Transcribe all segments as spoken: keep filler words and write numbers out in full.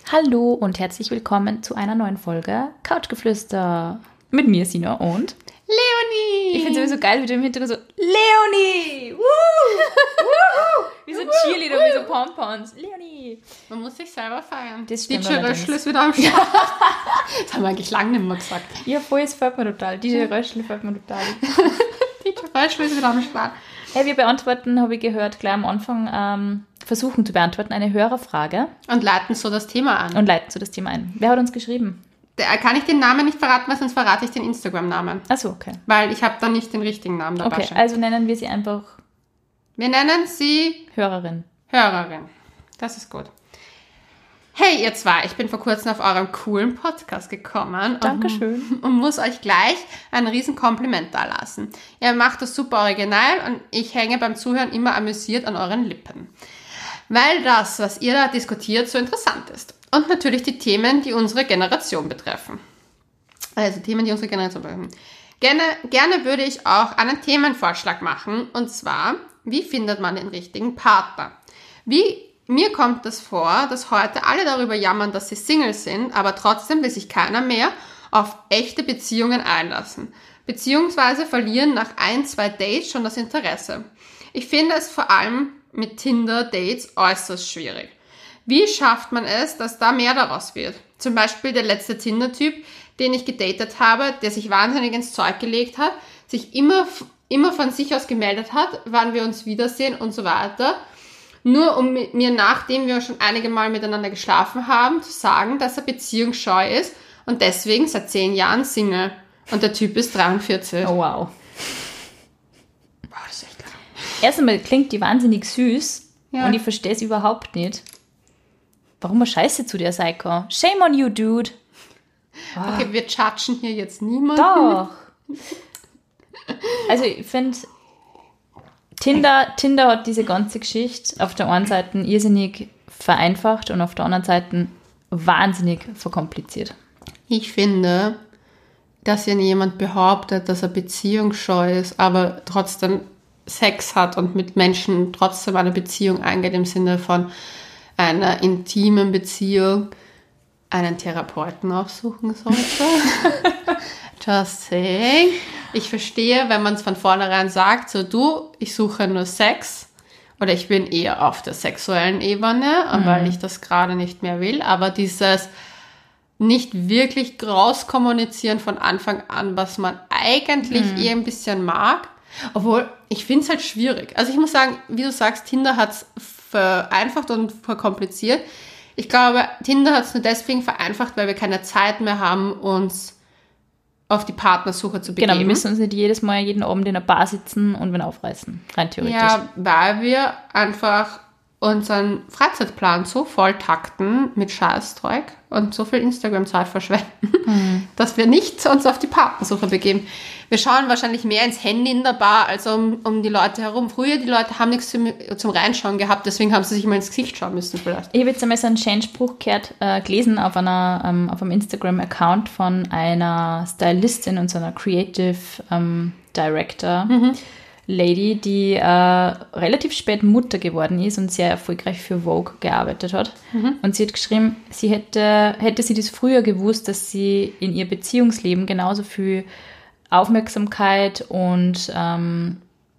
Hallo und herzlich willkommen zu einer neuen Folge Couchgeflüster. Mit mir, Sina und Leonie. Ich finde es sowieso geil, wie du im Hintergrund so Leonie! Woo! Woo! Wie so Cheerleader, wie so Pompons. Leonie! Man muss sich selber feiern. Das stimmt. D J Röschl ist wieder am Start. Das haben wir eigentlich lange nicht mehr gesagt. Ja, voll, es fällt mir total. D J Röschl fällt mir total. D J Röschl ist wieder am Start. Hey, wir beantworten, habe ich gehört, gleich am Anfang, ähm, versuchen zu beantworten, eine Hörerfrage. Und leiten so das Thema an. Und leiten so das Thema ein. Wer hat uns geschrieben? Der, kann ich den Namen nicht verraten, weil sonst verrate ich den Instagram-Namen. Ach so, okay. Weil ich habe dann nicht den richtigen Namen dabei. Okay, also nennen wir sie einfach Wir nennen sie Hörerin. Hörerin. Das ist gut. Hey ihr zwei, ich bin vor kurzem auf eurem coolen Podcast gekommen. Dankeschön. Und, und muss euch gleich ein riesen Kompliment dalassen. Ihr macht das super original und ich hänge beim Zuhören immer amüsiert an euren Lippen. Weil das, was ihr da diskutiert, so interessant ist. Und natürlich die Themen, die unsere Generation betreffen. Also Themen, die unsere Generation betreffen. Gerne, gerne würde ich auch einen Themenvorschlag machen. Und zwar, wie findet man den richtigen Partner? Wie, mir kommt es vor, dass heute alle darüber jammern, dass sie Single sind, aber trotzdem will sich keiner mehr auf echte Beziehungen einlassen. Beziehungsweise verlieren nach ein, zwei Dates schon das Interesse. Ich finde es vor allem mit Tinder-Dates äußerst schwierig. Wie schafft man es, dass da mehr daraus wird? Zum Beispiel der letzte Tinder-Typ, den ich gedatet habe, der sich wahnsinnig ins Zeug gelegt hat, sich immer, immer von sich aus gemeldet hat, wann wir uns wiedersehen und so weiter. Nur um mir, nachdem wir schon einige Mal miteinander geschlafen haben, zu sagen, dass er beziehungsscheu ist und deswegen seit zehn Jahren Single. Und der Typ ist dreiundvierzig. Oh wow. Wow, das ist echt lang. Erst einmal klingt die wahnsinnig süß Ja. und ich verstehe es überhaupt nicht. Warum man scheiße zu der Psycho? Shame on you, dude. Okay, wir judgen hier jetzt niemanden. Doch. Also ich finde, Tinder, Tinder hat diese ganze Geschichte auf der einen Seite irrsinnig vereinfacht und auf der anderen Seite wahnsinnig verkompliziert. Ich finde, dass wenn jemand behauptet, dass er beziehungsscheu ist, aber trotzdem Sex hat und mit Menschen trotzdem eine Beziehung eingeht, im Sinne von einer intimen Beziehung, einen Therapeuten aufsuchen sollte. Just saying. Ich verstehe, wenn man es von vornherein sagt, so du, ich suche nur Sex oder ich bin eher auf der sexuellen Ebene, mhm. weil ich das gerade nicht mehr will, aber dieses nicht wirklich rauskommunizieren von Anfang an, was man eigentlich mhm. eher ein bisschen mag, obwohl ich finde es halt schwierig. Also ich muss sagen, wie du sagst, Tinder hat es vereinfacht und verkompliziert. Ich glaube, Tinder hat es nur deswegen vereinfacht, weil wir keine Zeit mehr haben, uns auf die Partnersuche zu begeben. Genau, wir müssen uns nicht jedes Mal, jeden Abend in einer Bar sitzen und wen aufreißen, rein theoretisch. Ja, weil wir einfach unseren Freizeitplan so voll takten mit Scheißzeug und so viel Instagram-Zeit verschwenden, mhm. dass wir nicht uns auf die Partnersuche begeben. Wir schauen wahrscheinlich mehr ins Handy in der Bar, als um, um die Leute herum. Früher, die Leute haben nichts zum, zum Reinschauen gehabt, deswegen haben sie sich mal ins Gesicht schauen müssen vielleicht. Ich habe jetzt einmal so einen schönen Spruch gehört, äh, gelesen auf, einer, ähm, auf einem Instagram-Account von einer Stylistin und so einer Creative ähm, Director, mhm. Lady, die äh, relativ spät Mutter geworden ist und sehr erfolgreich für Vogue gearbeitet hat. Mhm. Und sie hat geschrieben, sie hätte, hätte sie das früher gewusst, dass sie in ihr Beziehungsleben genauso viel Aufmerksamkeit und ähm,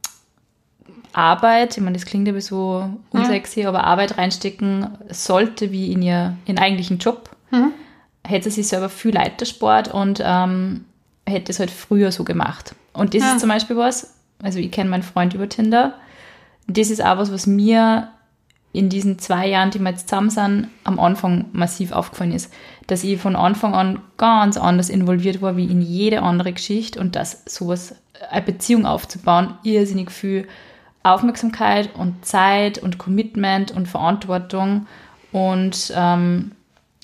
Arbeit, ich meine, das klingt aber so unsexy, mhm. aber Arbeit reinstecken sollte wie in ihr ihren eigentlichen Job, mhm. hätte sie selber viel leichter Sport und ähm, hätte es halt früher so gemacht. Und das ja. ist zum Beispiel was, also ich kenne meinen Freund über Tinder, das ist auch was, was mir in diesen zwei Jahren, die wir jetzt zusammen sind, am Anfang massiv aufgefallen ist, dass ich von Anfang an ganz anders involviert war wie in jede andere Geschichte und dass sowas, eine Beziehung aufzubauen, irrsinnig viel Aufmerksamkeit und Zeit und Commitment und Verantwortung und ähm,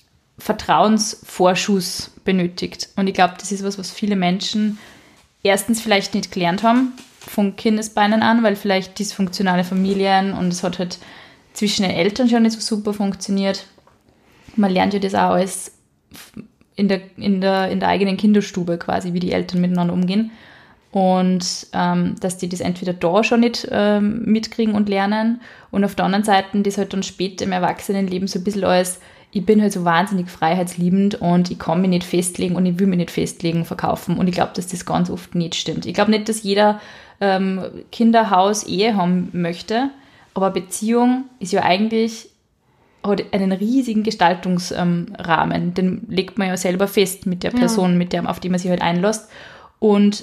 Vertrauensvorschuss benötigt. Und ich glaube, das ist was, was viele Menschen erstens vielleicht nicht gelernt haben, von Kindesbeinen an, weil vielleicht dysfunktionale Familien und es hat halt zwischen den Eltern schon nicht so super funktioniert. Man lernt ja das auch alles in der, in der, in der eigenen Kinderstube quasi, wie die Eltern miteinander umgehen. Und ähm, dass die das entweder da schon nicht ähm, mitkriegen und lernen und auf der anderen Seite das halt dann später im Erwachsenenleben so ein bisschen als ich bin halt so wahnsinnig freiheitsliebend und ich kann mich nicht festlegen und ich will mich nicht festlegen, verkaufen. Und ich glaube, dass das ganz oft nicht stimmt. Ich glaube nicht, dass jeder ähm, Kinder, Haus, Ehe haben möchte, aber Beziehung ist ja eigentlich, hat einen riesigen Gestaltungsrahmen. Ähm, den legt man ja selber fest mit der Person, ja. mit der, auf die man sich halt einlässt. Und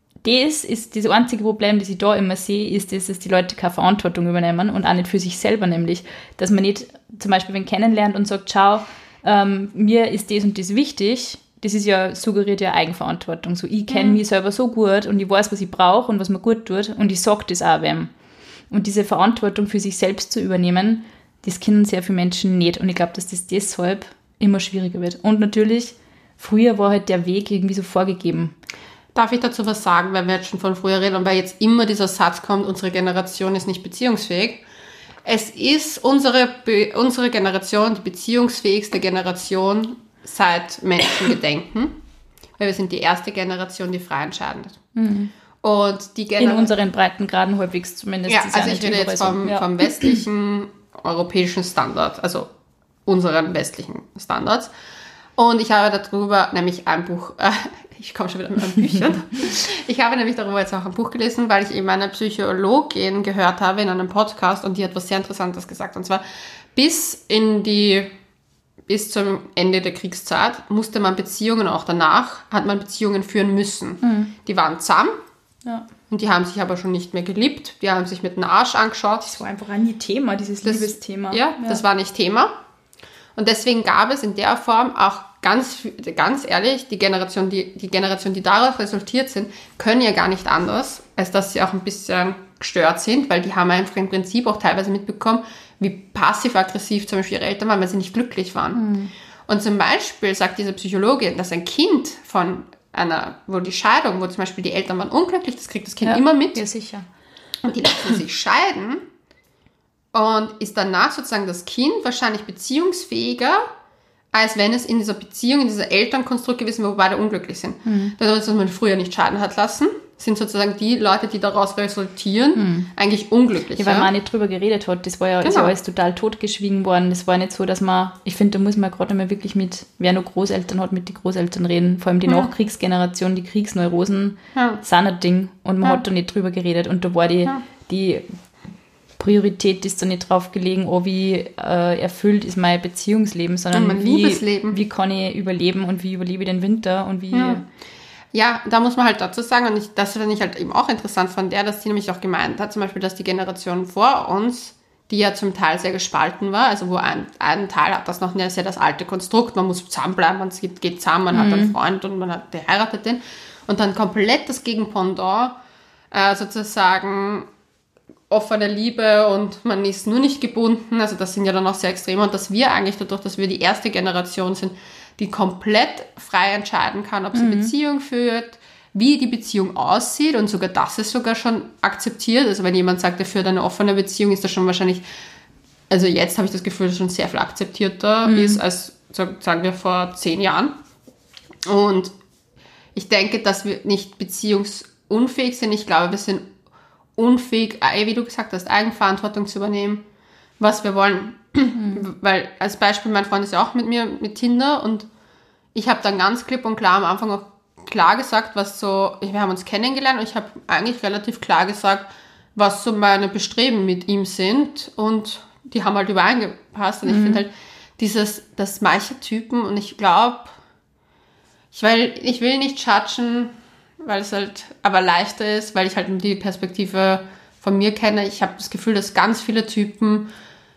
das ist das einzige Problem, das ich da immer sehe, ist, dass die Leute keine Verantwortung übernehmen und auch nicht für sich selber nämlich. Dass man nicht zum Beispiel wen kennenlernt und sagt, schau, ähm, mir ist das und das wichtig, das ist ja, suggeriert ja Eigenverantwortung. So, ich kenne mhm. mich selber so gut und ich weiß, was ich brauche und was mir gut tut und ich sage das auch wem. Und diese Verantwortung für sich selbst zu übernehmen, das kennen sehr viele Menschen nicht. Und ich glaube, dass das deshalb immer schwieriger wird. Und natürlich, früher war halt der Weg irgendwie so vorgegeben. Darf ich dazu was sagen, weil wir jetzt schon von früher reden und weil jetzt immer dieser Satz kommt, unsere Generation ist nicht beziehungsfähig. Es ist unsere, unsere Generation die beziehungsfähigste Generation seit Menschengedenken, weil wir sind die erste Generation, die frei entscheidet. Mhm. Und die Gener- In unseren Breitengraden halbwegs zumindest. Ja, also ich rede jetzt vom, ja. vom westlichen europäischen Standard, also unseren westlichen Standards. Und ich habe darüber nämlich ein Buch, äh, ich komme schon wieder mit meinen Büchern, ich habe nämlich darüber jetzt auch ein Buch gelesen, weil ich eben eine Psychologin gehört habe in einem Podcast und die hat was sehr Interessantes gesagt. Und zwar bis in die, bis zum Ende der Kriegszeit musste man Beziehungen, auch danach hat man Beziehungen führen müssen. Mhm. Die waren zahm. Ja. Und die haben sich aber schon nicht mehr geliebt. Die haben sich mit dem Arsch angeschaut. Das war einfach auch nie Thema, dieses das, Liebesthema. Ja, ja, das war nicht Thema. Und deswegen gab es in der Form auch ganz, ganz ehrlich, die Generation, die, die Generation, die daraus resultiert sind, können ja gar nicht anders, als dass sie auch ein bisschen gestört sind, weil die haben einfach im Prinzip auch teilweise mitbekommen, wie passiv-aggressiv zum Beispiel ihre Eltern waren, weil sie nicht glücklich waren. Mhm. Und zum Beispiel sagt diese Psychologin, dass ein Kind von einer, wo die Scheidung, wo zum Beispiel die Eltern waren unglücklich, das kriegt das Kind ja, immer mit. Ja, sicher. Und die lassen sich scheiden und ist danach sozusagen das Kind wahrscheinlich beziehungsfähiger, als wenn es in dieser Beziehung, in dieser Elternkonstrukt gewesen wäre, wo beide unglücklich sind. Mhm. Dadurch, dass man früher nicht scheiden hat lassen, sind sozusagen die Leute, die daraus resultieren, mhm. eigentlich unglücklich. Ja, weil man nicht drüber geredet hat. Das war ja, genau. ist ja alles total totgeschwiegen worden. Das war nicht so, dass man, ich finde, da muss man gerade mal wirklich mit, wer noch Großeltern hat, mit den Großeltern reden. Vor allem die ja. Nachkriegsgeneration, die Kriegsneurosen ja. sind ein Ding. Und man ja. hat da nicht drüber geredet. Und da war die, ja. die Priorität ist da nicht drauf gelegen, oh, wie äh, erfüllt ist mein Beziehungsleben, sondern mein wie, Liebesleben. Wie kann ich überleben und wie überlebe ich den Winter und wie... Ja. Ja, da muss man halt dazu sagen, und ich, das finde ich halt eben auch interessant von der, dass sie nämlich auch gemeint hat, zum Beispiel, dass die Generation vor uns, die ja zum Teil sehr gespalten war, also wo ein, ein Teil hat das noch nicht sehr das alte Konstrukt, man muss zusammenbleiben, man geht, geht zusammen, man mhm. hat einen Freund und man hat, der heiratet den, und dann komplett das Gegenpendant, äh, sozusagen offene Liebe und man ist nur nicht gebunden, also das sind ja dann auch sehr extrem, und dass wir eigentlich dadurch, dass wir die erste Generation sind, die komplett frei entscheiden kann, ob sie mhm. Beziehung führt, wie die Beziehung aussieht, und sogar das ist sogar schon akzeptiert. Also wenn jemand sagt, er führt eine offene Beziehung, ist das schon wahrscheinlich, also jetzt habe ich das Gefühl, dass es schon sehr viel akzeptierter mhm. ist, als sagen wir vor zehn Jahren. Und ich denke, dass wir nicht beziehungsunfähig sind. Ich glaube, wir sind unfähig, wie du gesagt hast, Eigenverantwortung zu übernehmen, was wir wollen. Mhm. Weil als Beispiel, mein Freund ist ja auch mit mir mit Tinder, und ich habe dann ganz klipp und klar am Anfang auch klar gesagt, was so, wir haben uns kennengelernt und ich habe eigentlich relativ klar gesagt, was so meine Bestreben mit ihm sind, und die haben halt übereingepasst, und mhm. ich finde halt dieses, dass manche Typen, und ich glaube, ich will, ich will nicht judgen, weil es halt aber leichter ist, weil ich halt die Perspektive von mir kenne. Ich habe das Gefühl, dass ganz viele Typen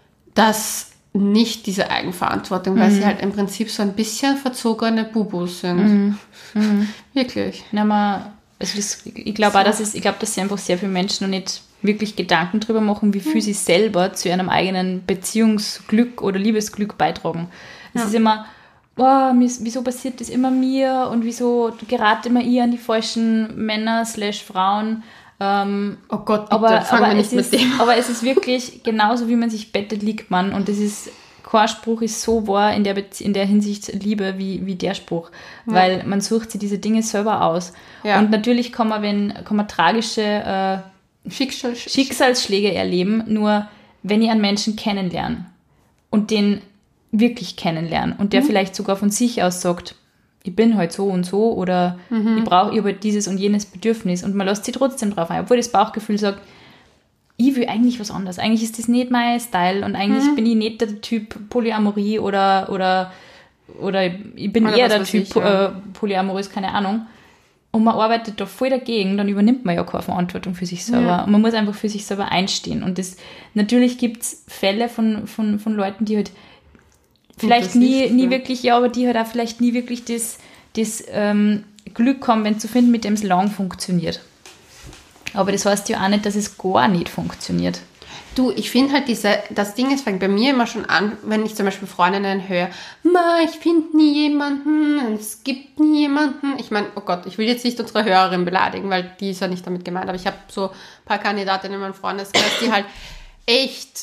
das nicht diese Eigenverantwortung, weil mhm. sie halt im Prinzip so ein bisschen verzogene Bubus sind. Mhm. Mhm. Wirklich. Na, man, also das, ich glaube auch, dass es, ich glaube, dass sie einfach sehr viele Menschen noch nicht wirklich Gedanken drüber machen, wie viel mhm. sie selber zu ihrem eigenen Beziehungsglück oder Liebesglück beitragen. Es ja. ist immer, oh, wieso passiert das immer mir und wieso gerate immer ich an die falschen Männer slash Frauen. Ähm, oh Gott, bitte, aber, fangen aber, wir nicht es mit ist, dem. aber es ist wirklich genauso, wie man sich bettet, liegt man. Und das ist, kein Spruch ist so wahr in der, Bezie- in der Hinsicht Liebe wie, wie der Spruch. Ja. Weil man sucht sich diese Dinge selber aus. Ja. Und natürlich kann man, wenn, kann man tragische äh, Schicksals- Schicksalsschläge erleben, nur wenn ich einen Menschen kennenlerne und den wirklich kennenlernen und der mhm. vielleicht sogar von sich aus sagt, ich bin halt so und so oder mhm. ich brauche über dieses und jenes Bedürfnis und man lässt sich trotzdem drauf ein, obwohl das Bauchgefühl sagt, ich will eigentlich was anderes. Eigentlich ist das nicht mein Style und eigentlich mhm. bin ich nicht der Typ Polyamorie oder, oder, oder ich bin oder eher der Typ ich, ja. äh, Polyamorös, keine Ahnung. Und man arbeitet da voll dagegen, dann übernimmt man ja keine Verantwortung für sich selber. Ja. Und man muss einfach für sich selber einstehen. Und das, natürlich gibt es Fälle von, von, von Leuten, die halt vielleicht nie, nicht, nie ja. wirklich, ja, aber die halt auch vielleicht nie wirklich das, das ähm, Glück haben, wenn zu finden, mit dem es lang funktioniert. Aber das heißt ja auch nicht, dass es gar nicht funktioniert. Du, ich finde halt diese, das Ding, es fängt bei mir immer schon an, wenn ich zum Beispiel Freundinnen höre, Ma, ich finde nie jemanden, es gibt nie jemanden. Ich meine, oh Gott, ich will jetzt nicht unsere Hörerin beleidigen, weil die ist ja nicht damit gemeint, aber ich habe so ein paar Kandidatinnen in meinem Freundeskreis, die halt echt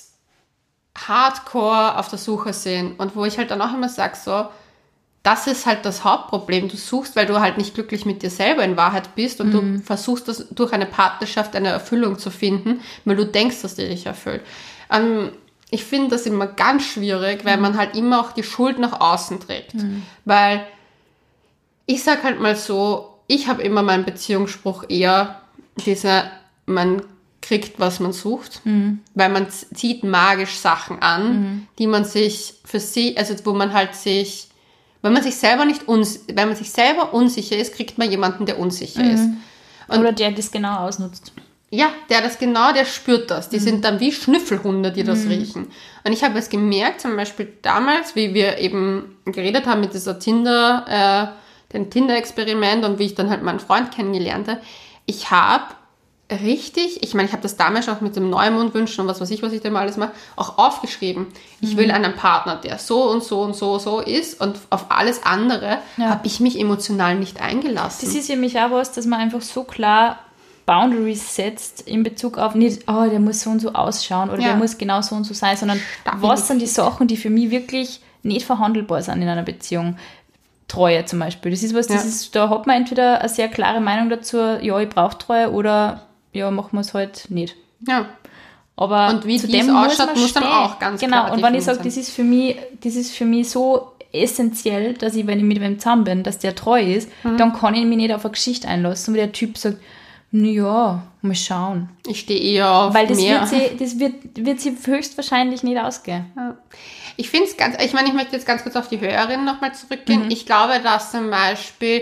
hardcore auf der Suche sind und wo ich halt dann auch immer sage, so, das ist halt das Hauptproblem. Du suchst, weil du halt nicht glücklich mit dir selber in Wahrheit bist und mhm. du versuchst, das durch eine Partnerschaft eine Erfüllung zu finden, weil du denkst, dass die dich erfüllt. Ähm, ich finde das immer ganz schwierig, weil mhm. man halt immer auch die Schuld nach außen trägt. Mhm. Weil ich sag halt mal so, ich habe immer meinen Beziehungsspruch eher diese, man kriegt, was man sucht, mhm. weil man zieht magisch Sachen an, mhm. die man sich für sie, also wo man halt sich Wenn man sich selber nicht uns, wenn man sich selber unsicher ist, kriegt man jemanden, der unsicher mhm. ist. Und oder der das genau ausnutzt. Ja, der das genau, der spürt das. Die mhm. sind dann wie Schnüffelhunde, die das mhm. riechen. Und ich habe es gemerkt, zum Beispiel damals, wie wir eben geredet haben mit dieser Tinder, äh, dem Tinder-Experiment und wie ich dann halt meinen Freund kennengelernt habe. Ich habe richtig, ich meine, ich habe das damals auch mit dem Neumondwünschen und was weiß ich, was ich da mal alles mache, auch aufgeschrieben. Ich mhm. will einen Partner, der so und so und so so ist und auf alles andere ja. habe ich mich emotional nicht eingelassen. Das ist ja mich auch was, dass man einfach so klar Boundaries setzt in Bezug auf nicht, oh, der muss so und so ausschauen oder ja. der muss genau so und so sein, sondern Stabilität. Was sind die Sachen, die für mich wirklich nicht verhandelbar sind in einer Beziehung. Treue zum Beispiel. Das ist was, das ja. ist, da hat man entweder eine sehr klare Meinung dazu, ja, ich brauche Treue oder ja, machen wir es halt nicht. Ja. Aber und wie dies ausschaut, muss dann auch ganz genau. klar Und wenn ich sage, das ist für mich, das ist für mich so essentiell, dass ich, wenn ich mit wem zusammen bin, dass der treu ist, mhm. dann kann ich mich nicht auf eine Geschichte einlassen, wo der Typ sagt, ja, mal schauen. Ich stehe eher auf Weil das mehr. Wird sie, das wird, wird sie höchstwahrscheinlich nicht ausgehen. Ja. Ich finde es ganz, ich meine, ich möchte jetzt ganz kurz auf die Hörerin nochmal zurückgehen. Mhm. Ich glaube, dass zum Beispiel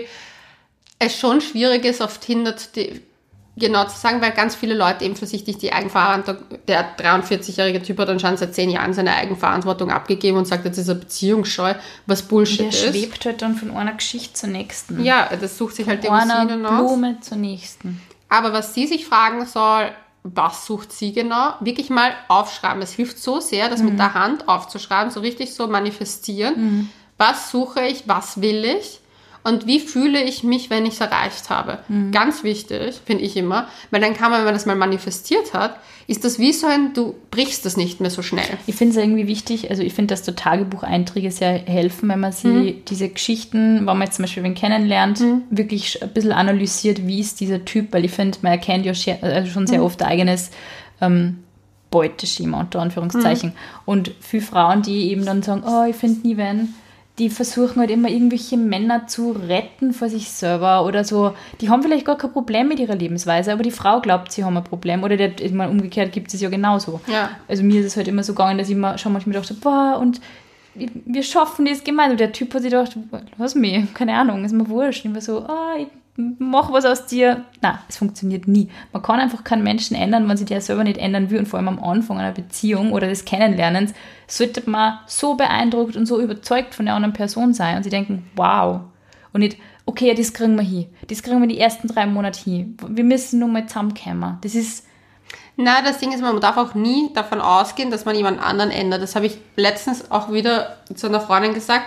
es schon schwierig ist, auf Tinder zu, genau zu sagen, weil ganz viele Leute eben für sich nicht die Eigenverantwortung, der dreiundvierzigjährige Typ hat anscheinend seit zehn Jahren seine Eigenverantwortung abgegeben und sagt, jetzt ist er beziehungsscheu, was Bullshit ist. Der schwebt halt dann von einer Geschichte zur nächsten. Ja, das sucht sich halt die Von einer Rosinen aus. Blume zur nächsten. Aber was sie sich fragen soll, was sucht sie genau, wirklich mal aufschreiben. Es hilft so sehr, das mhm. mit der Hand aufzuschreiben, so richtig so manifestieren. Mhm. Was suche ich, was will ich? Und wie fühle ich mich, wenn ich es erreicht habe? Mhm. Ganz wichtig, finde ich immer. Weil dann kann man, wenn man das mal manifestiert hat, ist das wie so ein, du brichst das nicht mehr so schnell. Ich finde es irgendwie wichtig, also ich finde, dass so Tagebucheinträge sehr helfen, wenn man sie mhm. diese Geschichten, wenn man jetzt zum Beispiel wen kennenlernt, mhm. wirklich ein bisschen analysiert, wie ist dieser Typ, weil ich finde, man erkennt ja schon sehr mhm. oft ein eigenes ähm, Beuteschema, unter Anführungszeichen. Mhm. Und viele Frauen, die eben dann sagen, oh, ich finde nie wen, die versuchen halt immer irgendwelche Männer zu retten vor sich selber oder so. Die haben vielleicht gar kein Problem mit ihrer Lebensweise, aber die Frau glaubt, sie haben ein Problem. Oder der, ich meine, umgekehrt gibt es ja genauso. Ja. Also mir ist es halt immer so gegangen, dass ich immer schon manchmal dachte, boah, und wir schaffen das gemeinsam. Der Typ hat sich gedacht, lass mich, keine Ahnung, ist mir wurscht. Und ich war so, oh, ich mach was aus dir. Nein, es funktioniert nie. Man kann einfach keinen Menschen ändern, wenn sich der selber nicht ändern will. Und vor allem am Anfang einer Beziehung oder des Kennenlernens sollte man so beeindruckt und so überzeugt von der anderen Person sein und sie denken, wow. Und nicht, okay, das kriegen wir hin. Das kriegen wir die ersten drei Monate hin. Wir müssen nur mal zusammenkommen. Das ist... Na, das Ding ist, man darf auch nie davon ausgehen, dass man jemand anderen ändert. Das habe ich letztens auch wieder zu einer Freundin gesagt.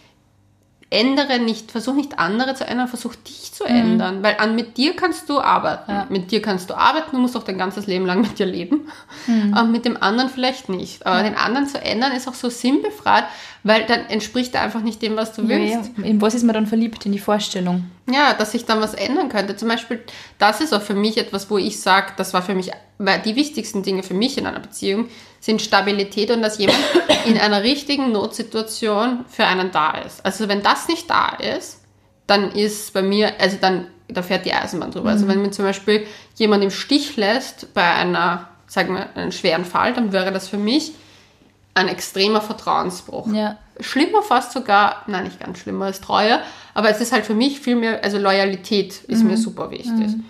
Ändere nicht, versuch nicht andere zu ändern, versuch dich zu mhm. ändern. Weil an, mit dir kannst du arbeiten. Ja. Mit dir kannst du arbeiten, du musst auch dein ganzes Leben lang mit dir leben. Mhm. Und mit dem anderen vielleicht nicht. Aber ja. den anderen zu ändern ist auch so sinnbefreit, weil dann entspricht er einfach nicht dem, was du ja, willst. Ja. In was ist man dann verliebt? In die Vorstellung? Ja, dass sich dann was ändern könnte. Zum Beispiel, das ist auch für mich etwas, wo ich sage, das war für mich, weil die wichtigsten Dinge für mich in einer Beziehung sind Stabilität und dass jemand in einer richtigen Notsituation für einen da ist. Also wenn das nicht da ist, dann ist bei mir, also dann, da fährt die Eisenbahn drüber. Mhm. Also wenn mir zum Beispiel jemand im Stich lässt bei einer, sagen wir, einem schweren Fall, dann wäre das für mich ein extremer Vertrauensbruch. Ja. Schlimmer fast sogar, nein, nicht ganz schlimmer als Treue, aber es ist halt für mich viel mehr, also Loyalität ist mhm. mir super wichtig. Mhm.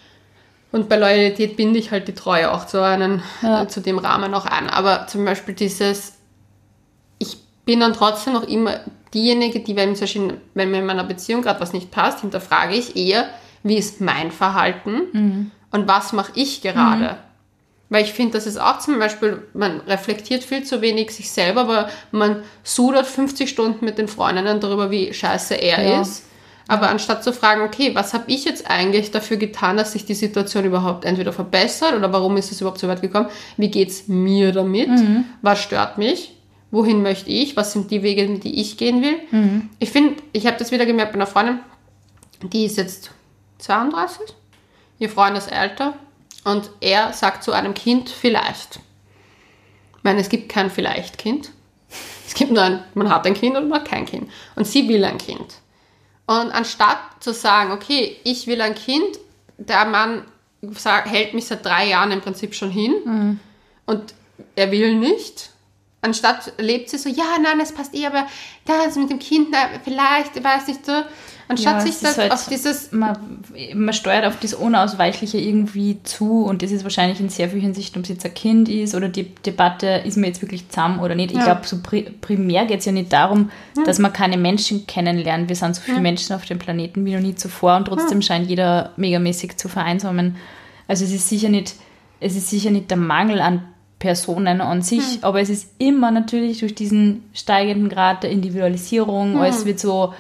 Und bei Loyalität binde ich halt die Treue auch zu, einen, ja. äh, zu dem Rahmen auch ein. Aber zum Beispiel dieses, ich bin dann trotzdem noch immer diejenige, die, wenn, wenn mir in meiner Beziehung gerade was nicht passt, hinterfrage ich eher, wie ist mein Verhalten mhm. und was mache ich gerade. Mhm. Weil ich finde, das ist auch zum Beispiel, man reflektiert viel zu wenig sich selber, aber man sudert fünfzig Stunden mit den Freundinnen darüber, wie scheiße er ja. ist. Aber ja. anstatt zu fragen, okay, was habe ich jetzt eigentlich dafür getan, dass sich die Situation überhaupt entweder verbessert oder warum ist es überhaupt so weit gekommen? Wie geht's mir damit? Mhm. Was stört mich? Wohin möchte ich? Was sind die Wege, die ich gehen will? Mhm. Ich finde, ich habe das wieder gemerkt bei einer Freundin, die ist jetzt zweiunddreißig, ihr Freund ist älter. Und er sagt zu einem Kind vielleicht. Ich meine, es gibt kein Vielleicht-Kind. Es gibt nur ein, man hat ein Kind und man hat kein Kind. Und sie will ein Kind. Und anstatt zu sagen, okay, ich will ein Kind, der Mann sagt, hält mich seit drei Jahren im Prinzip schon hin mhm. und er will nicht. Anstatt lebt sie so, ja, nein, es passt eh, aber das mit dem Kind, na, vielleicht, ich weiß nicht so. Anstatt ja, sich das halt, auf dieses... Man, man steuert auf das Unausweichliche irgendwie zu und das ist wahrscheinlich in sehr vielen Hinsichten, ob es jetzt ein Kind ist oder die Debatte, ist mir jetzt wirklich zusammen oder nicht. Ich ja. glaube, so pri- primär geht es ja nicht darum, ja. dass man keine Menschen kennenlernt. Wir sind so viele ja. Menschen auf dem Planeten wie noch nie zuvor und trotzdem ja. scheint jeder megamäßig zu vereinsamen. Also es ist sicher nicht, es ist sicher nicht der Mangel an Personen an sich, hm. aber es ist immer natürlich durch diesen steigenden Grad der Individualisierung, hm. alles wird so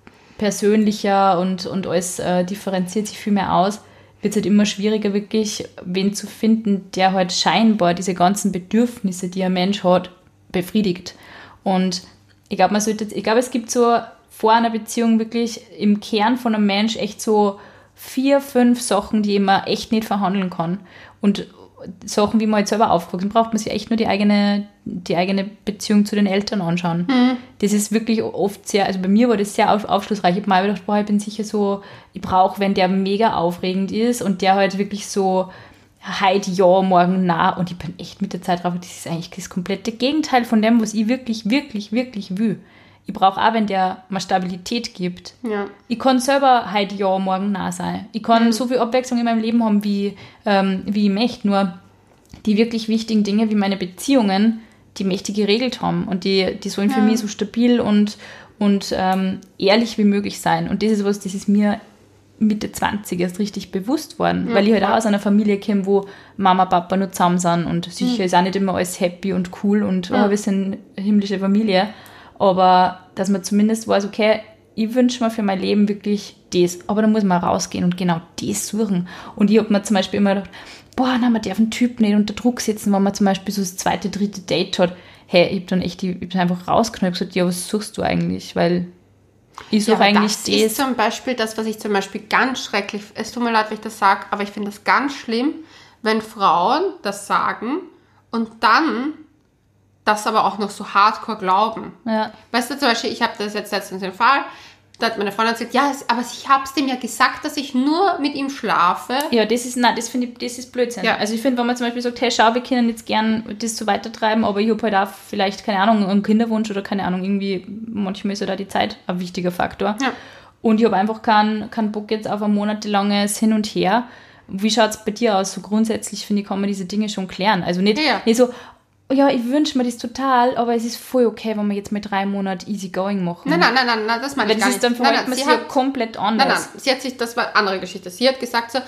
persönlicher und, und alles äh, differenziert sich viel mehr aus, wird es halt immer schwieriger, wirklich wen zu finden, der halt scheinbar diese ganzen Bedürfnisse, die ein Mensch hat, befriedigt. Und ich glaube, man sollte, ich glaube, es gibt so vor einer Beziehung wirklich im Kern von einem Mensch echt so vier, fünf Sachen, die man echt nicht verhandeln kann. Und Sachen, wie man halt selber aufgewachsen, braucht man sich echt nur die eigene, die eigene Beziehung zu den Eltern anschauen. Mhm. Das ist wirklich oft sehr, also bei mir war das sehr auf, aufschlussreich. Ich habe mal gedacht, boah, ich bin sicher so, ich brauche, wenn der mega aufregend ist und der halt wirklich so heute ja, morgen na, und ich bin echt mit der Zeit drauf, das ist eigentlich das komplette Gegenteil von dem, was ich wirklich, wirklich, wirklich will. Ich brauche auch, wenn der mir Stabilität gibt. Ja. Ich kann selber heute ja, morgen nah sein. Ich kann mhm. so viel Abwechslung in meinem Leben haben, wie, ähm, wie ich möchte. Nur die wirklich wichtigen Dinge wie meine Beziehungen, die möchte ich geregelt haben. Und die, die sollen für ja. mich so stabil und, und ähm, ehrlich wie möglich sein. Und das ist was, das ist mir Mitte zwanzig erst richtig bewusst worden. Ja, weil ich halt auch aus einer Familie komme, wo Mama, Papa nur zusammen sind. Und sicher mhm. ist auch nicht immer alles happy und cool und ja. oh, wir sind eine himmlische Familie. Aber dass man zumindest weiß, okay, ich wünsche mir für mein Leben wirklich das. Aber da muss man rausgehen und genau das suchen. Und ich habe mir zum Beispiel immer gedacht, boah, nein, man darf einen Typ nicht unter Druck setzen, wenn man zum Beispiel so das zweite, dritte Date hat. Hey, ich habe dann echt, ich habe einfach rausgenommen und gesagt, ja, was suchst du eigentlich? Weil ich suche ja, eigentlich das. Das ist zum Beispiel das, was ich zum Beispiel ganz schrecklich, es tut mir leid, wenn ich das sage, aber ich finde das ganz schlimm, wenn Frauen das sagen und dann das aber auch noch so hardcore glauben. Ja. Weißt du, zum Beispiel, ich habe das jetzt letztens den Fall, da hat meine Freundin gesagt, ja, aber ich habe es dem ja gesagt, dass ich nur mit ihm schlafe. Ja, das ist, nein, das finde ich, das ist Blödsinn. Ja. Also ich finde, wenn man zum Beispiel sagt, hey, schau, wir können jetzt gern das so weitertreiben, aber ich habe halt auch vielleicht, keine Ahnung, einen Kinderwunsch oder keine Ahnung, irgendwie, manchmal ist ja da die Zeit ein wichtiger Faktor. Ja. Und ich habe einfach keinen kein Bock jetzt auf ein monatelanges Hin und Her. Wie schaut es bei dir aus? So grundsätzlich, finde ich, kann man diese Dinge schon klären. Also nicht, ja. nicht so, ja, ich wünsche mir das total, aber es ist voll okay, wenn wir jetzt mit drei Monaten easy going machen. Nein, nein, nein, nein, nein das meine ich gar nicht. Das ist dann verhalten wir sich ja komplett anders. Nein, nein, sie hat sich, das war eine andere Geschichte. Sie hat gesagt so,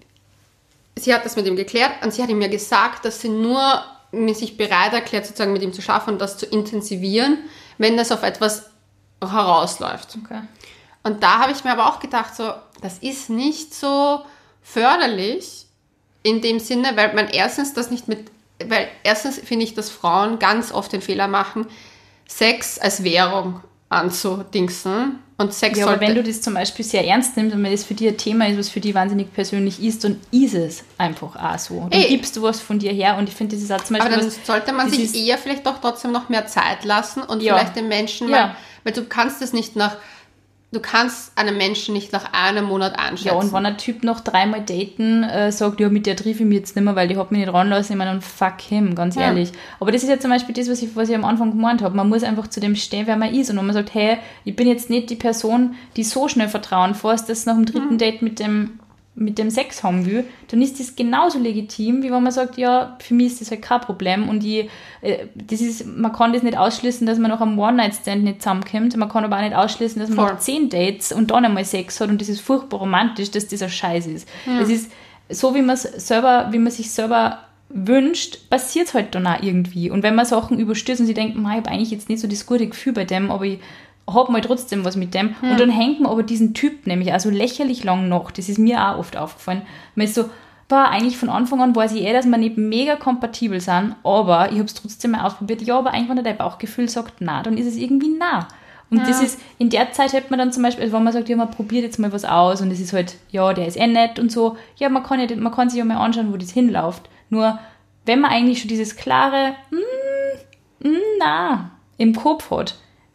sie hat das mit ihm geklärt und sie hat ihm ja gesagt, dass sie nur sich bereit erklärt, sozusagen mit ihm zu schlafen und das zu intensivieren, wenn das auf etwas herausläuft. Okay. Und da habe ich mir aber auch gedacht, so, das ist nicht so förderlich in dem Sinne, weil man erstens das nicht mit Weil erstens finde ich, dass Frauen ganz oft den Fehler machen, Sex als Währung anzudingsen. Und Sex Ja, aber sollte... wenn du das zum Beispiel sehr ernst nimmst und wenn das für dich ein Thema ist, was für dich wahnsinnig persönlich ist, dann ist es einfach auch so. Dann Ey. gibst du was von dir her und ich finde, das ist auch zum Beispiel Aber dann was, sollte man das sich ist- eher vielleicht doch trotzdem noch mehr Zeit lassen und Ja. vielleicht den Menschen, Ja. weil, weil du kannst es nicht nach, du kannst einen Menschen nicht nach einem Monat einschätzen. Ja, und wenn ein Typ noch dreimal daten äh, sagt, ja, mit der triff ich mich jetzt nicht mehr, weil die hat mich nicht ranlassen, ich meine, dann fuck him, ganz Ja. ehrlich. Aber das ist ja zum Beispiel das, was ich, was ich am Anfang gemeint habe. Man muss einfach zu dem stehen, wer man ist. Und wenn man sagt, hey, ich bin jetzt nicht die Person, die so schnell Vertrauen fasst, dass sie nach dem dritten Mhm. Date mit dem, mit dem Sex haben will, dann ist das genauso legitim, wie wenn man sagt, ja, für mich ist das halt kein Problem. Und ich, äh, das ist, man kann das nicht ausschließen, dass man nach einem One-Night-Stand nicht zusammenkommt. Man kann aber auch nicht ausschließen, dass man Voll. nach zehn Dates und dann einmal Sex hat und das ist furchtbar romantisch, dass das ein Scheiß ist. Das ist so, wie man es selber, wie man sich selber wünscht, passiert es halt dann auch irgendwie. Und wenn man Sachen überstürzt und sich denkt, man, ich habe eigentlich jetzt nicht so das gute Gefühl bei dem, aber ich habe mal trotzdem was mit dem. Und dann hängt man aber diesen Typ nämlich auch so lächerlich lang nach. Das ist mir auch oft aufgefallen. Man ist so, boah, eigentlich von Anfang an weiß ich eh, dass wir nicht mega kompatibel sind, aber ich habe es trotzdem mal ausprobiert. Ja, aber eigentlich, wenn dein Bauchgefühl sagt, na, dann ist es irgendwie nah. Und das ist, in der Zeit hätte man dann zum Beispiel, also wenn man sagt, ja, man probiert jetzt mal was aus und es ist halt, ja, der ist eh nett und so, ja, man kann, ja, man kann sich ja mal anschauen, wo das hinläuft. Nur, wenn man eigentlich schon dieses klare, mm, mm, na, im Kopf hat,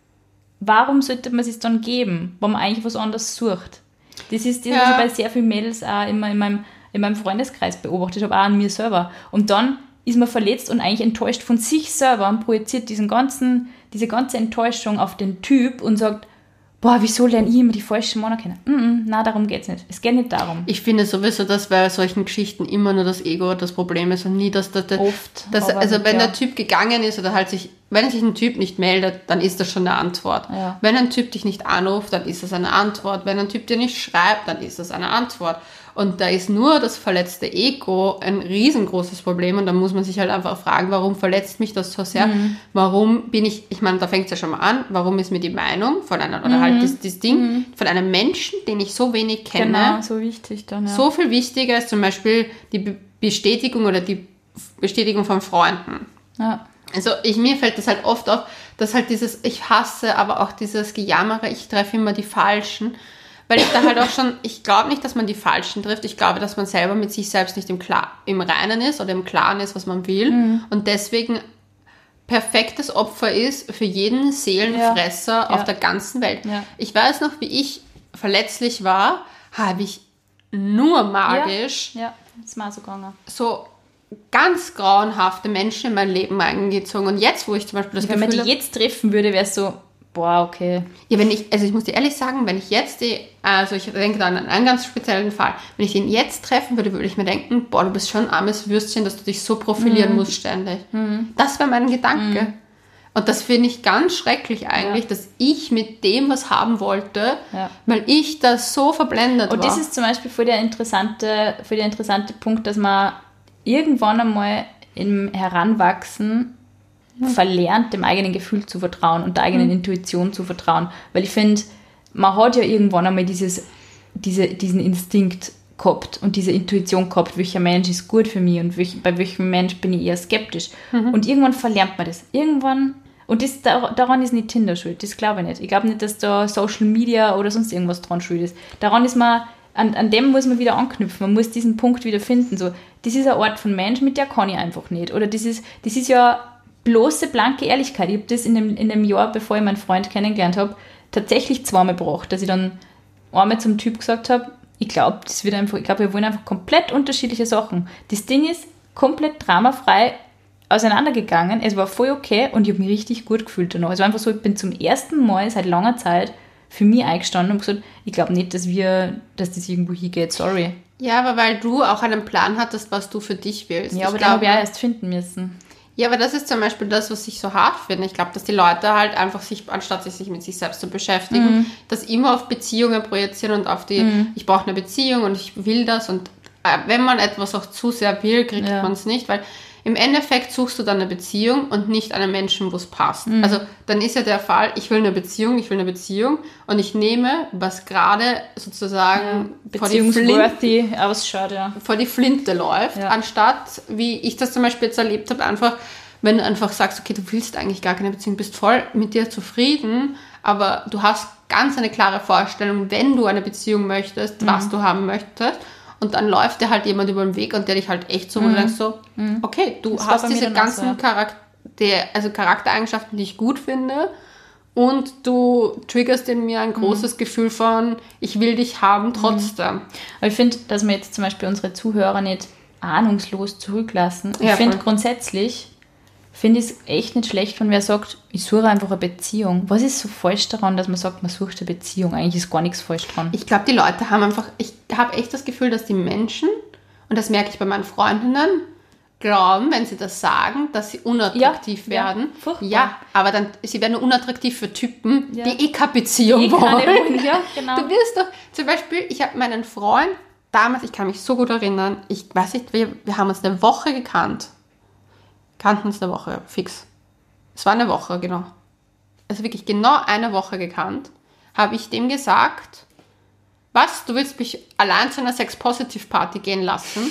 warum sollte man es sich dann geben, wenn man eigentlich was anderes sucht? Das ist das, Ja. was ich bei sehr vielen Mädels auch immer in meinem, in meinem Freundeskreis beobachtet habe, auch an mir selber. Und dann ist man verletzt und eigentlich enttäuscht von sich selber und projiziert diesen ganzen, diese ganze Enttäuschung auf den Typ und sagt, boah, wieso lerne ich immer die falschen Männer kennen? Mm -mm, nein, darum geht's nicht. Es geht nicht darum. Ich finde sowieso, dass bei solchen Geschichten immer nur das Ego das Problem ist und nie, dass das... das Oft, dass, aber also nicht, wenn ja. der Typ gegangen ist oder halt sich... Wenn sich ein Typ nicht meldet, dann ist das schon eine Antwort. Ja. Wenn ein Typ dich nicht anruft, dann ist das eine Antwort. Wenn ein Typ dir nicht schreibt, dann ist das eine Antwort. Und da ist nur das verletzte Ego ein riesengroßes Problem und da muss man sich halt einfach fragen, warum verletzt mich das so sehr? Mhm. Warum bin ich, ich meine, da fängt es ja schon mal an, warum ist mir die Meinung von einem, oder Mhm. halt das, das Ding von einem Menschen, den ich so wenig kenne, Genau, so wichtig dann, ja. so viel wichtiger ist zum Beispiel die Be- Bestätigung oder die Bestätigung von Freunden. ja. Also ich, mir fällt das halt oft auf, dass halt dieses, ich hasse, aber auch dieses Gejammere, ich treffe immer die Falschen, weil ich da halt auch schon, ich glaube nicht, dass man die Falschen trifft, ich glaube, dass man selber mit sich selbst nicht im, Klar, im Reinen ist oder im Klaren ist, was man will und deswegen perfektes Opfer ist für jeden Seelenfresser Ja. auf Ja. der ganzen Welt. Ja. Ich weiß noch, wie ich verletzlich war, habe ich nur magisch Ja, das ist mir auch so gegangen. so ganz grauenhafte Menschen in mein Leben eingezogen. Und jetzt, wo ich zum Beispiel das Wenn man die Gefühl habe, jetzt treffen würde, wäre es so, boah, okay. ja, wenn ich, also ich muss dir ehrlich sagen, wenn ich jetzt die, also ich denke da an einen ganz speziellen Fall, wenn ich den jetzt treffen würde, würde ich mir denken, boah, du bist schon ein armes Würstchen, dass du dich so profilieren Mhm. musst ständig. Das wäre mein Gedanke. Und das finde ich ganz schrecklich eigentlich, Ja. dass ich mit dem was haben wollte, Ja. weil ich da so verblendet Und war. das ist zum Beispiel voll der interessante, voll der interessante Punkt, dass man irgendwann einmal im Heranwachsen verlernt, dem eigenen Gefühl zu vertrauen und der eigenen Intuition zu vertrauen. Weil ich finde, man hat ja irgendwann einmal dieses, diese, diesen Instinkt gehabt und diese Intuition gehabt, welcher Mensch ist gut für mich und welch, bei welchem Mensch bin ich eher skeptisch. Und irgendwann verlernt man das. Irgendwann, und das, daran ist nicht Tinder schuld, das glaube ich nicht. Ich glaube nicht, dass da Social Media oder sonst irgendwas dran schuld ist. Daran ist man, an, an dem muss man wieder anknüpfen, man muss diesen Punkt wieder finden. So, das ist eine Art von Mensch, mit der kann ich einfach nicht. Oder das ist, das ist ja bloße, blanke Ehrlichkeit. Ich habe das in dem, in dem Jahr, bevor ich meinen Freund kennengelernt habe, tatsächlich zweimal gebracht, dass ich dann einmal zum Typ gesagt habe, ich glaube, das wird einfach, ich glaube, wir wollen einfach komplett unterschiedliche Sachen. Das Ding ist komplett dramafrei auseinandergegangen. Es war voll okay und ich habe mich richtig gut gefühlt danach. Es war einfach so, ich bin zum ersten Mal seit langer Zeit für mich eingestanden und gesagt, ich glaube nicht, dass wir, dass das irgendwo hingeht, sorry. Ja, aber weil du auch einen Plan hattest, was du für dich willst. Ja, aber ich den habe glaube, ich auch erst finden müssen. Ja, aber das ist zum Beispiel das, was ich so hart finde. Ich glaube, dass die Leute halt einfach sich, anstatt sich mit sich selbst zu beschäftigen, Mhm. das immer auf Beziehungen projizieren und auf die, ich brauche eine Beziehung und ich will das. Und äh, wenn man etwas auch zu sehr will, kriegt Ja. man es nicht, weil im Endeffekt suchst du dann eine Beziehung und nicht einen Menschen, wo es passt. Mhm. Also dann ist ja der Fall, ich will eine Beziehung, ich will eine Beziehung und ich nehme, was gerade sozusagen vor die Flinte Beziehungsworthy ausschaut, ja. vor die Flinte läuft, Ja. anstatt, wie ich das zum Beispiel jetzt erlebt habe, einfach, wenn du einfach sagst, okay, du willst eigentlich gar keine Beziehung, bist voll mit dir zufrieden, aber du hast ganz eine klare Vorstellung, wenn du eine Beziehung möchtest, mhm. was du haben möchtest. Und dann läuft dir halt jemand über den Weg und der dich halt echt so, mhm. und du denkst so, mhm. okay, du das hast diese ganzen so. Charakter, also Charaktereigenschaften, die ich gut finde. Und du triggerst in mir ein großes mhm. Gefühl von, ich will dich haben trotzdem. Mhm. Aber ich finde, dass wir jetzt zum Beispiel unsere Zuhörer nicht ahnungslos zurücklassen. Ich ja, finde grundsätzlich, finde ich es echt nicht schlecht, wenn wer sagt, ich suche einfach eine Beziehung. Was ist so falsch daran, dass man sagt, man sucht eine Beziehung? Eigentlich ist gar nichts falsch dran. Ich glaube, die Leute haben einfach, ich habe echt das Gefühl, dass die Menschen, und das merke ich bei meinen Freundinnen, glauben, wenn sie das sagen, dass sie unattraktiv ja, werden. Ja, furchtbar. Ja, aber dann, sie werden nur unattraktiv für Typen, ja. die eh keine Beziehung eh wollen. Keine, ja, genau. Du wirst doch, zum Beispiel, ich habe meinen Freund, damals, ich kann mich so gut erinnern, ich weiß nicht, wir, wir haben uns eine Woche gekannt. Kannten uns eine Woche, fix. Es war eine Woche, genau. Also wirklich genau eine Woche gekannt. Habe ich dem gesagt, was, du willst mich allein zu einer Sex-Positive-Party gehen lassen?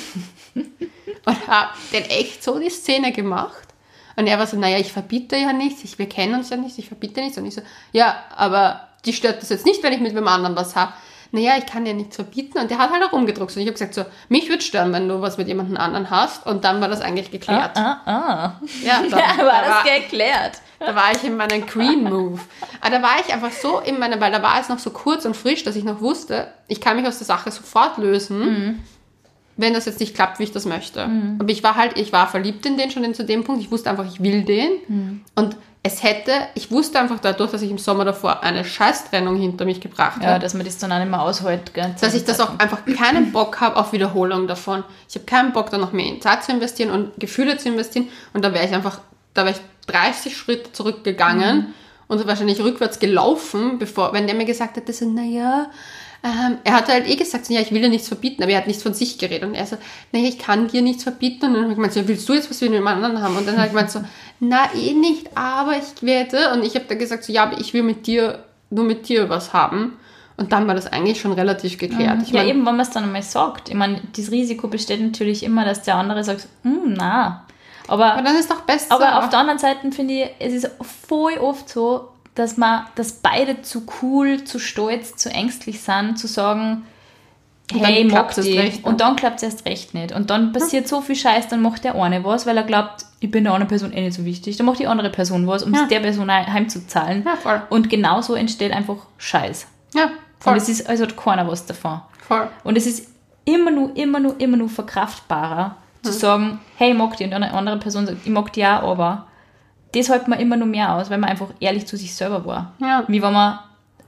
Und habe den echt so die Szene gemacht. Und er war so, naja, ich verbiete ja nichts, ich, wir kennen uns ja nicht, ich verbiete nichts. Und ich so, ja, aber die stört das jetzt nicht, wenn ich mit wem anderen was habe. Naja, ich kann dir nichts verbieten. Und der hat halt auch rumgedruckt. Und ich habe gesagt so, mich würde stören, wenn du was mit jemandem anderen hast. Und dann war das eigentlich geklärt. Ah, ah, ah. Ja, dann, ja war da das war, geklärt. Da war ich in meinem Queen-Move. Aber da war ich einfach so in meiner, weil da war es noch so kurz und frisch, dass ich noch wusste, ich kann mich aus der Sache sofort lösen, mhm. wenn das jetzt nicht klappt, wie ich das möchte. Mhm. Aber ich war halt, ich war verliebt in den schon zu dem Punkt. Ich wusste einfach, ich will den. Mhm. Und es hätte, ich wusste einfach dadurch, dass ich im Sommer davor eine Scheißtrennung hinter mich gebracht habe. Ja, dass man das dann auch nicht mehr aushält. Dass ich das auch einfach keinen Bock habe auf Wiederholung davon. Ich habe keinen Bock, da noch mehr in Zeit zu investieren und Gefühle zu investieren. Und da wäre ich einfach, da wäre ich dreißig Schritte zurückgegangen mhm. und wahrscheinlich rückwärts gelaufen, bevor, wenn der mir gesagt hätte, so, naja, ähm, er hat halt eh gesagt, so, ja, ich will dir nichts verbieten, aber er hat nichts von sich geredet. Und er so, naja, ich kann dir nichts verbieten. Und dann habe ich gemeint, so, willst du jetzt was mit dem anderen haben? Und dann habe ich gemeint so, na, eh nicht, aber ich werde. Und ich habe dann gesagt, so, ja, aber ich will mit dir, nur mit dir was haben. Und dann war das eigentlich schon relativ geklärt. Mhm. Ich ja, mein, eben, wenn man es dann einmal sagt. Ich meine, das Risiko besteht natürlich immer, dass der andere sagt, hm, na. Aber, aber dann ist doch besser. Aber auf der anderen Seite finde ich, es ist voll oft so, dass man, dass beide zu cool, zu stolz, zu ängstlich sind, zu sagen, hey, mag die. Und dann klappt es erst recht nicht. Und dann passiert hm. so viel Scheiß, dann macht der eine was, weil er glaubt, ich bin der anderen Person eh nicht so wichtig. Dann macht die andere Person was, um ja. es der Person heimzuzahlen. Ja, voll. Und genauso entsteht einfach Scheiß. Ja, voll. Und es ist, also hat keiner was davon. Voll. Und es ist immer nur, immer nur, immer nur verkraftbarer, hm. zu sagen, hey, ich mag die. Und eine andere Person sagt, ich mag die auch, aber das hält man immer nur mehr aus, weil man einfach ehrlich zu sich selber war. Ja. Wie wenn man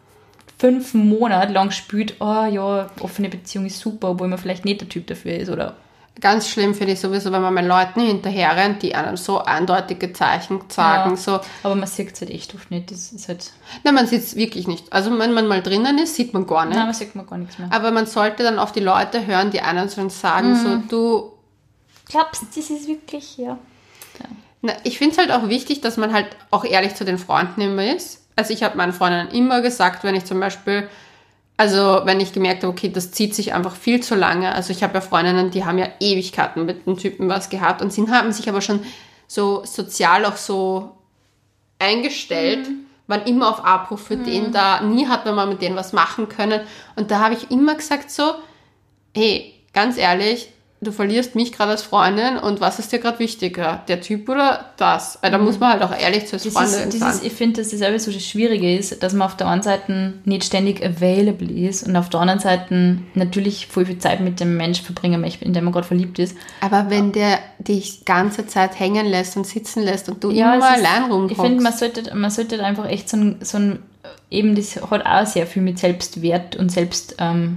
fünf Monate lang spürt, oh ja, offene Beziehung ist super, obwohl man vielleicht nicht der Typ dafür ist, oder? Ganz schlimm finde ich sowieso, wenn man mit Leuten hinterher rennt, die einem so eindeutige Zeichen sagen. Ja, so. Aber man sieht es halt echt oft nicht. Das ist halt Nein, man sieht es wirklich nicht. Also wenn man mal drinnen ist, sieht man gar nicht. Nein, man sieht man gar nichts mehr. Aber man sollte dann auf die Leute hören, die einem schon sagen, mhm. so, du... Glaubst du, das ist wirklich, ja... ja. Na, ich finde es halt auch wichtig, dass man halt auch ehrlich zu den Freunden immer ist. Also ich habe meinen Freundinnen immer gesagt, wenn ich zum Beispiel, also wenn ich gemerkt habe, okay, das zieht sich einfach viel zu lange. Also ich habe ja Freundinnen, die haben ja Ewigkeiten mit einem Typen was gehabt und sie haben sich aber schon so sozial auch so eingestellt, mhm. waren immer auf Abruf für mhm. den da. Nie hat man mal mit denen was machen können. Und da habe ich immer gesagt so, hey, ganz ehrlich, du verlierst mich gerade als Freundin und was ist dir gerade wichtiger, der Typ oder das? Weil da muss man halt auch ehrlich zu als Freundin sein. Ich finde, dass das auch so das Schwierige ist, dass man auf der einen Seite nicht ständig available ist und auf der anderen Seite natürlich voll viel Zeit mit dem Mensch verbringen möchte, in dem man gerade verliebt ist. Aber wenn der dich die ganze Zeit hängen lässt und sitzen lässt und du ja, immer allein rumhockst. Ich finde, man sollte, man sollte einfach echt so ein, so ein, eben das hat auch sehr viel mit Selbstwert und Selbst... Ähm,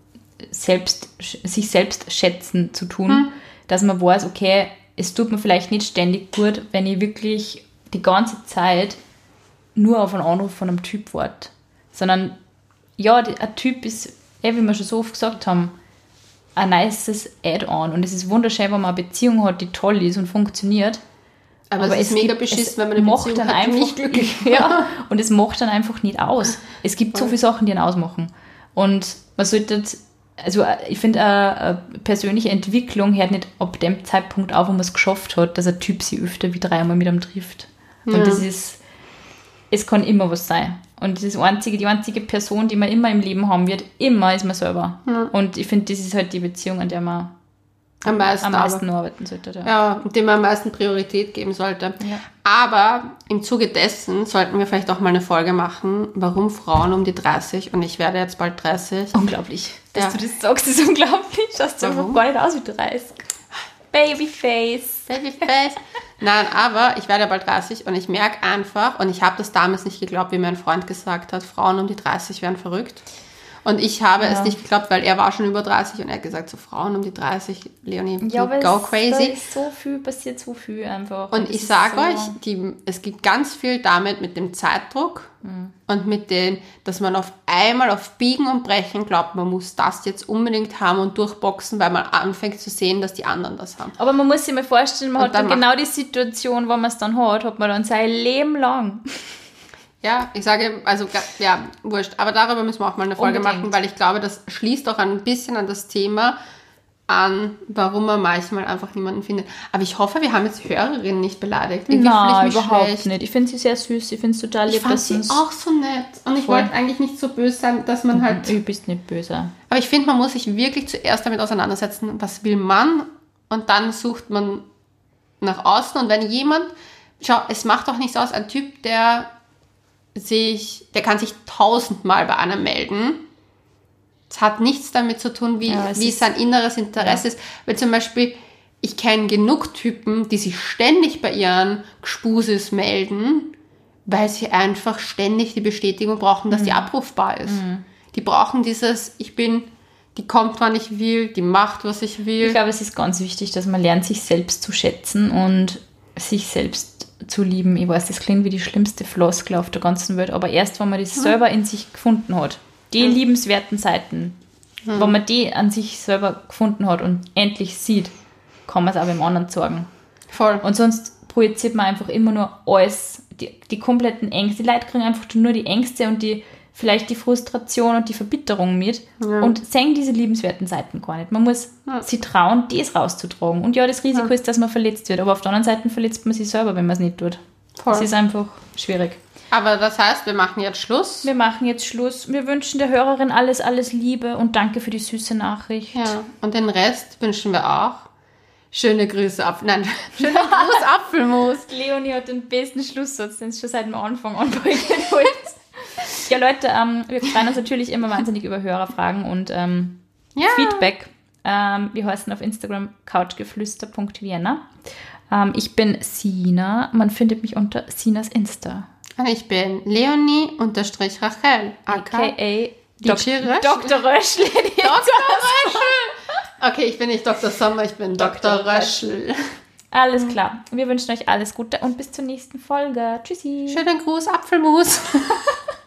selbst, sich selbst schätzen zu tun, hm. dass man weiß, okay, es tut mir vielleicht nicht ständig gut, wenn ich wirklich die ganze Zeit nur auf einen Anruf von einem Typ warte, sondern ja, die, ein Typ ist, eh, wie wir schon so oft gesagt haben, ein nices Add-on und es ist wunderschön, wenn man eine Beziehung hat, die toll ist und funktioniert. Aber, aber es ist mega gibt, beschissen, wenn man eine Beziehung dann hat, einfach, nicht glücklich. Ja, und es macht dann einfach nicht aus. Es gibt so viele Sachen, die ihn ausmachen. Und man sollte, also ich finde, eine persönliche Entwicklung hört nicht ab dem Zeitpunkt auf, wo man es geschafft hat, dass ein Typ sie öfter wie dreimal mit einem trifft. Und ja. das ist, es kann immer was sein. Und das ist einzige, die einzige Person, die man immer im Leben haben wird, immer ist man selber. Ja. Und ich finde, das ist halt die Beziehung, an der man am meisten, am meisten arbeiten sollte. Ja, ja, dem man am meisten Priorität geben sollte. Ja. Aber im Zuge dessen sollten wir vielleicht auch mal eine Folge machen, warum Frauen um die dreißig, und ich werde jetzt bald dreißig. Unglaublich. Dass Ja. du das sagst, ist unglaublich. Schaust du einfach gar nicht aus wie dreißig. Babyface. Babyface. Nein, aber ich werde bald dreißig und ich merke einfach, und ich habe das damals nicht geglaubt, wie mein Freund gesagt hat, Frauen um die dreißig wären verrückt. Und ich habe Ja. es nicht geglaubt, weil er war schon über dreißig und er hat gesagt, so Frauen um die dreißig, Leonie, Ja, go aber es, crazy. da ist so viel, passiert so viel einfach. Und das ich ist sage so, euch, die, es gibt ganz viel damit mit dem Zeitdruck Mhm. und mit dem, dass man auf einmal auf Biegen und Brechen glaubt, man muss das jetzt unbedingt haben und durchboxen, weil man anfängt zu sehen, dass die anderen das haben. Aber man muss sich mal vorstellen, man Und hat dann dann genau die Situation, wo man es dann hat, hat man dann sein Leben lang. Ja, ich sage, also ga- ja, wurscht. Aber darüber müssen wir auch mal eine Folge Unbedingt. machen, weil ich glaube, das schließt auch ein bisschen an das Thema an, warum man manchmal einfach niemanden findet. Aber ich hoffe, wir haben jetzt Hörerinnen nicht beleidigt. Irgendwie fühle Nein, ich mich überhaupt schlecht. nicht. Ich finde sie sehr süß, ich finde es total Ich lieb, fand dass sie sie's- auch so nett. Und ich Voll. wollte eigentlich nicht so böse sein, dass man halt... Du bist nicht böse. Aber ich finde, man muss sich wirklich zuerst damit auseinandersetzen, was will man, und dann sucht man nach außen. Und wenn jemand... Schau, es macht doch nichts aus, ein Typ, der sich... Der kann sich tausendmal bei einem melden. Es hat nichts damit zu tun, wie, Ja, es wie ist- sein inneres Interesse ist. Weil zum Beispiel, ich kenne genug Typen, die sich ständig bei ihren Gspusis melden, weil sie einfach ständig die Bestätigung brauchen, dass die abrufbar ist. Die brauchen dieses, ich bin, die kommt, wann ich will, die macht, was ich will. Ich glaube, es ist ganz wichtig, dass man lernt, sich selbst zu schätzen und sich selbst zu lieben. Ich weiß, das klingt wie die schlimmste Floskel auf der ganzen Welt, aber erst, wenn man das selber in sich gefunden hat, die liebenswerten Seiten, wenn man die an sich selber gefunden hat und endlich sieht, kann man es auch beim anderen zeigen. Voll. Und sonst projiziert man einfach immer nur alles, die, die kompletten Ängste. Die Leute kriegen einfach nur die Ängste und die vielleicht die Frustration und die Verbitterung mit Ja. und sehen diese liebenswerten Seiten gar nicht. Man muss Ja. sich trauen, das rauszutragen. Und ja, das Risiko Ja. ist, dass man verletzt wird, aber auf der anderen Seite verletzt man sich selber, wenn man es nicht tut. Voll. Das ist einfach schwierig. Aber das heißt, wir machen jetzt Schluss. Wir machen jetzt Schluss. Wir wünschen der Hörerin alles, alles Liebe und danke für die süße Nachricht. Ja, und den Rest wünschen wir auch. Schöne Grüße ab. Nein, schöne Gruß Apfelmus. Leonie hat den besten Schlusssatz, den es schon seit dem Anfang an wollte. Ja, Leute, ähm, wir freuen uns natürlich immer wahnsinnig über Hörerfragen und ähm, Ja. Feedback. Ähm, wir heißen auf Instagram couchgeflüster punkt vienna. Ähm, ich bin Sina. Man findet mich unter Sinas Insta. Und ich bin Leonie unterstrich Rachel. A K A Die Dok Röschel. Doktor Röschel. Doktor Röschel. Okay, ich bin nicht Doktor Sommer, ich bin Doktor Doktor Röschel. Alles klar. Wir wünschen euch alles Gute und bis zur nächsten Folge. Tschüssi. Schönen Gruß Apfelmus.